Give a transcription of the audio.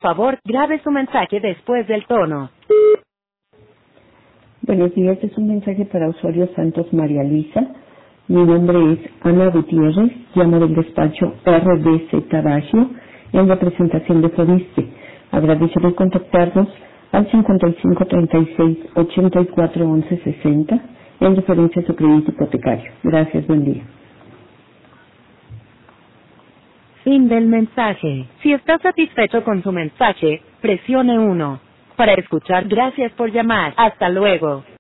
Por favor, grabe su mensaje después del tono. Buenos días, es un mensaje para usuario Santos María Luisa. Mi nombre es Ana Gutiérrez, llamo del despacho RDZ Baggio en representación de Fobiste. Agradeceré contactarnos al 55 36 84 11 60 en referencia a su crédito hipotecario. Gracias, buen día. Fin del mensaje. Si está satisfecho con su mensaje, presione 1. Para escuchar, gracias por llamar. Hasta luego.